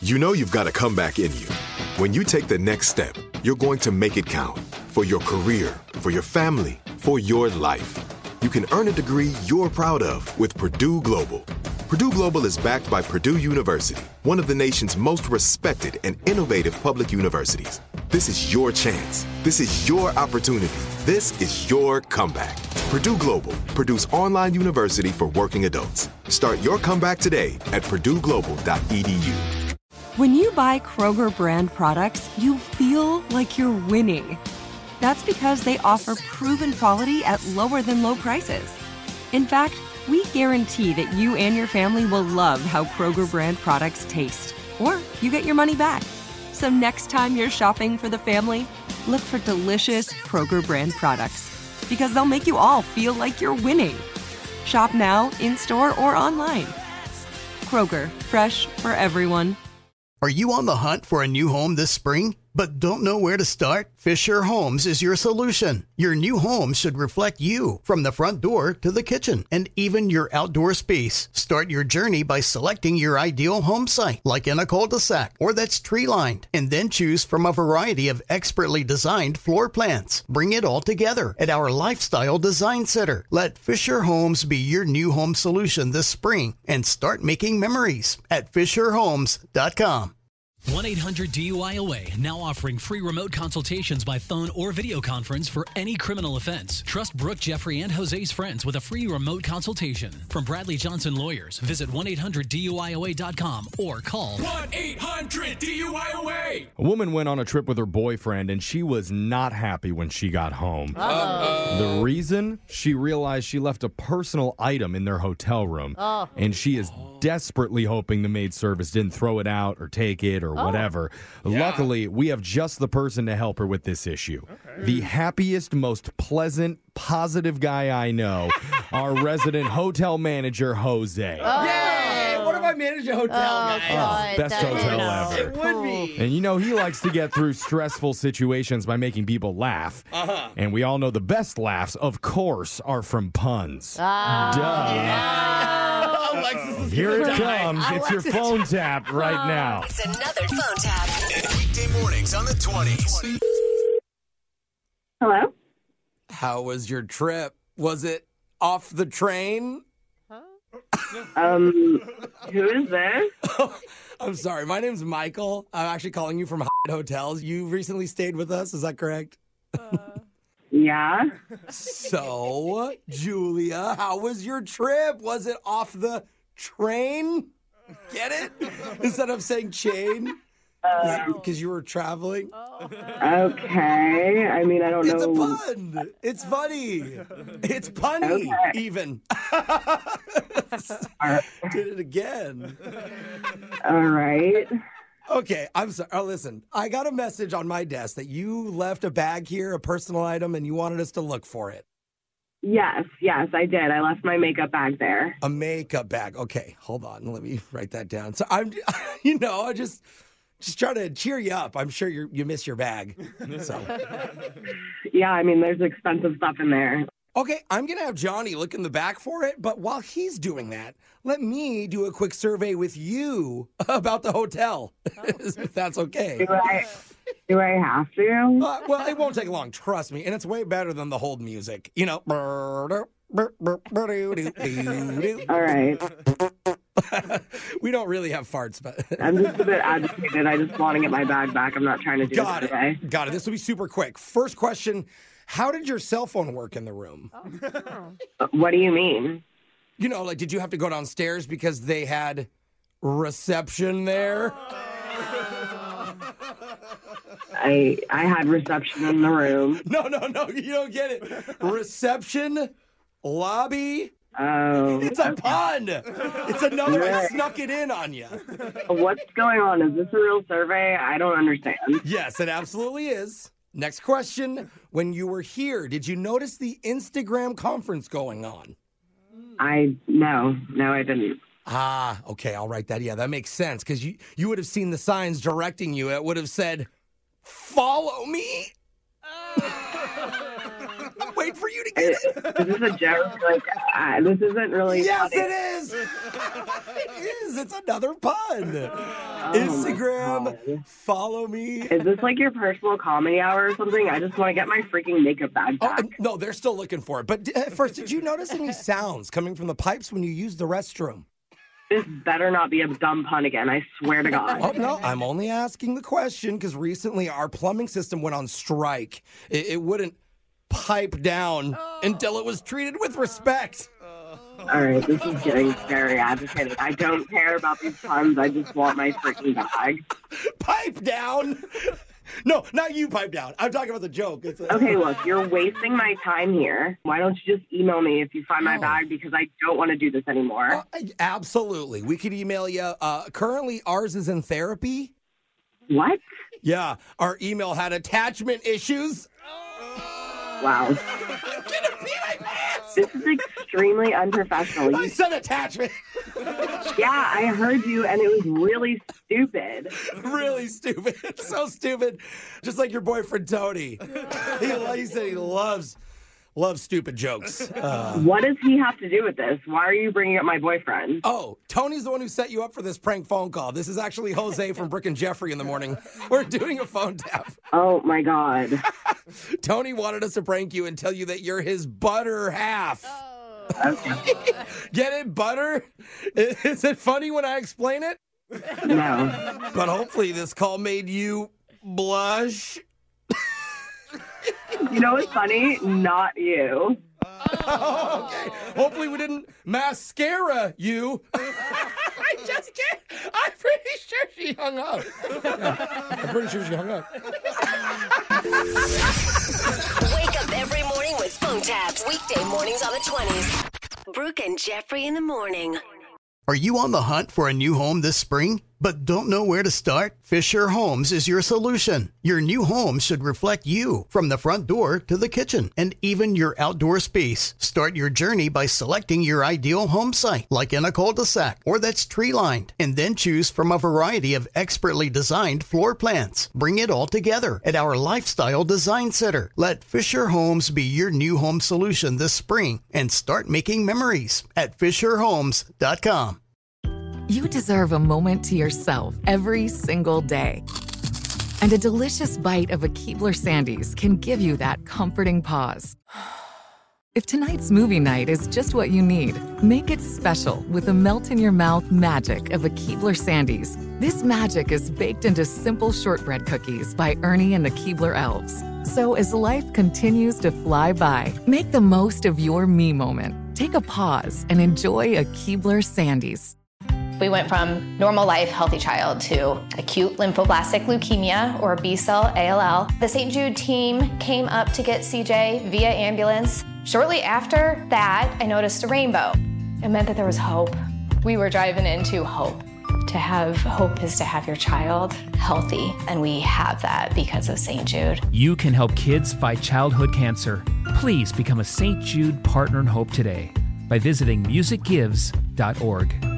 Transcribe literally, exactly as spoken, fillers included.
You know you've got a comeback in you. When you take the next step, you're going to make it count for your career, for your family, for your life. You can earn a degree you're proud of with Purdue Global. Purdue Global is backed by Purdue University, one of the nation's most respected and innovative public universities. This is your chance. This is your opportunity. This is your comeback. Purdue Global, Purdue's online university for working adults. Start your comeback today at purdue global dot e d u. When you buy Kroger brand products, you feel like you're winning. That's because they offer proven quality at lower than low prices. In fact, we guarantee that you and your family will love how Kroger brand products taste, or you get your money back. So next time you're shopping for the family, look for delicious Kroger brand products, because they'll make you all feel like you're winning. Shop now, in-store, or online. Kroger, fresh for everyone. Are you on the hunt for a new home this spring, but don't know where to start? Fisher Homes is your solution. Your new home should reflect you, from the front door to the kitchen and even your outdoor space. Start your journey by selecting your ideal home site, like in a cul-de-sac or that's tree-lined, and then choose from a variety of expertly designed floor plans. Bring it all together at our Lifestyle Design Center. Let Fisher Homes be your new home solution this spring and start making memories at fisher homes dot com. one eight hundred D U I A W A, now offering free remote consultations by phone or video conference for any criminal offense. Trust Brooke, Jeffrey, and Jose's friends with a free remote consultation. From Bradley Johnson Lawyers, visit one eight hundred D U I A W A dot com or call one eight hundred D U I A W A. A woman went on a trip with her boyfriend, and she was not happy when she got home. Uh-oh. The reason? She realized she left a personal item in their hotel room, Oh. and she is desperately hoping the maid service didn't throw it out or take it or whatever. Yeah. Luckily, we have just the person to help her with this issue. Okay. The happiest, most pleasant, positive guy I know, our resident hotel manager, Jose. Oh. Yay! What if I manage a hotel, Oh, guys? God, best that hotel is ever. It would be. And you know, he likes to get through stressful situations by making people laugh. Uh-huh. And we all know the best laughs, of course, are from puns. Ah. Duh. Alexis is Here it gonna die. comes. It's your phone tap right now. It's another phone tap. Weekday mornings on the twenties. Hello? How was your trip? Was it off the train? Um, who is this? I'm sorry. My name's Michael. I'm actually calling you from Hyatt Hotels. You recently stayed with us. Is that correct? Yeah. So, Julia, how was your trip? Was it off the train? Get it? Instead of saying chain? Because you were traveling? Okay. I mean, I don't It's a know. pun. It's funny. It's punny, Okay. even. All Did it again. all right. Okay, I'm sorry. Oh, listen, I got a message on my desk that you left a bag here, a personal item, and you wanted us to look for it. Yes, yes, I did. I left my makeup bag there. A makeup bag. Okay, hold on. Let me write that down. So I'm, you know, I just, just trying to cheer you up. I'm sure you you miss your bag. So, Yeah, I mean, there's expensive stuff in there. okay, I'm gonna have Johnny look in the back for it. But while he's doing that, let me do a quick survey with you about the hotel, if that's okay. Do I, do I have to? Uh, well, it won't take long, trust me. And it's way better than the hold music. You know. All right. We don't really have farts, but. I'm just a bit agitated. I just want to get my bag back. I'm not trying to do Got it today. it. Got it. This will be super quick. First question. How did your cell phone work in the room? Uh, What do you mean? You know, like, did you have to go downstairs because they had reception there? I I had reception in the room. No, no, no. You don't get it. Reception, lobby. Oh. It's a pun. It's another. I Right. snuck it in on you. What's going on? Is this a real survey? I don't understand. Yes, it absolutely is. Next question. When you were here, did you notice the Instagram conference going on? I no, no, I didn't. Ah, okay, I'll write that. Yeah, that makes sense because you, you would have seen the signs directing you. It would have said, follow me. Wait for you to Is this a joke? Like, uh, this isn't really Yes, funny. it is. It is. It's another pun. Oh Instagram, follow me. Is this like your personal comedy hour or something? I just want to get my freaking makeup bag Oh, back. uh, no, they're still looking for it. But uh, first, did you notice any sounds coming from the pipes when you used the restroom? This better not be a dumb pun again. I swear to God. Oh, no, I'm only asking the question because recently our plumbing system went on strike. It, it wouldn't pipe down until it was treated with respect. All right, this is getting very agitated. I don't care about these puns. I just want my freaking bag. Pipe down? No, not you pipe down. I'm talking about the joke. It's a- Okay, look, you're wasting my time here. Why don't you just email me if you find my bag because I don't want to do this anymore. Uh, absolutely. We could email you. Uh, currently, ours is in therapy. What? Yeah, our email had attachment issues. Wow. This is extremely unprofessional. I You, said attachment. yeah, I heard you, and it was really stupid. Really stupid. So stupid. Just like your boyfriend, Tony. He, he said he loves, loves stupid jokes. Uh, What does he have to do with this? Why are you bringing up my boyfriend? oh, Tony's the one who set you up for this prank phone call. This is actually Jose from Brooke and Jeffrey in the morning. We're doing a phone tap. Oh, my God. Tony wanted us to prank you and tell you that you're his butter half. Okay. Get it, butter? Is it funny when I explain it? No. But hopefully this call made you blush. You know what's funny? Not you. Oh, okay. Hopefully we didn't mascara you. I just can't. I'm pretty sure she hung up. I'm pretty sure she hung up. Wake up every morning with phone taps. Weekday mornings on the twenties. Brooke and Jeffrey in the morning. Are you on the hunt for a new home this spring, but don't know where to start? Fisher Homes is your solution. Your new home should reflect you, from the front door to the kitchen, and even your outdoor space. Start your journey by selecting your ideal home site, like in a cul-de-sac or that's tree-lined, and then choose from a variety of expertly designed floor plans. Bring it all together at our Lifestyle Design Center. Let Fisher Homes be your new home solution this spring and start making memories at fisher homes dot com. You deserve a moment to yourself every single day. And a delicious bite of a Keebler Sandies can give you that comforting pause. If tonight's movie night is just what you need, make it special with the melt-in-your-mouth magic of a Keebler Sandies. This magic is baked into simple shortbread cookies by Ernie and the Keebler Elves. So as life continues to fly by, make the most of your me moment. Take a pause and enjoy a Keebler Sandies. We went from normal life, healthy child to acute lymphoblastic leukemia, or B-cell A L L. The Saint Jude team came up to get C J via ambulance. Shortly after that, I noticed a rainbow. It meant that there was hope. We were driving into hope. To have hope is to have your child healthy, and we have that because of Saint Jude. You can help kids fight childhood cancer. Please become a Saint Jude Partner in Hope today by visiting music gives dot org.